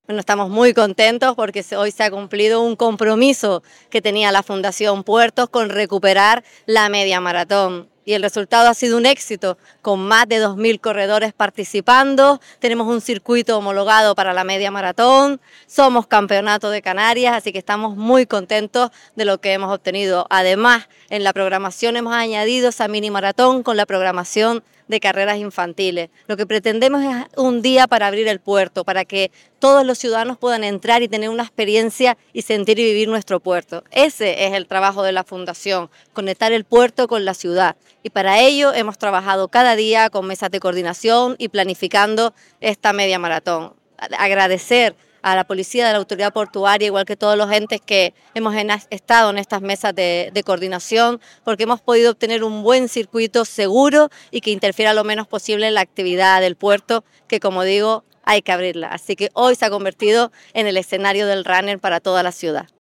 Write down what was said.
Bueno, estamos muy contentos porque hoy se ha cumplido un compromiso que tenía la Fundación Puertos con recuperar la media maratón. Y el resultado ha sido un éxito, con más de 2000 corredores participando. Tenemos un circuito homologado para la media maratón, somos campeonato de Canarias, así que estamos muy contentos de lo que hemos obtenido. Además, en la programación hemos añadido esa mini maratón con la programación de carreras infantiles. Lo que pretendemos es un día para abrir el puerto, para que todos los ciudadanos puedan entrar y tener una experiencia y sentir y vivir nuestro puerto. Ese es el trabajo de la Fundación, conectar el puerto con la ciudad. Y para ello hemos trabajado cada día con mesas de coordinación y planificando esta media maratón. Agradecer a la policía de la autoridad portuaria, igual que todos los entes que hemos estado en estas mesas de coordinación, porque hemos podido obtener un buen circuito seguro y que interfiera lo menos posible en la actividad del puerto, que como digo, hay que abrirla. Así que hoy se ha convertido en el escenario del runner para toda la ciudad.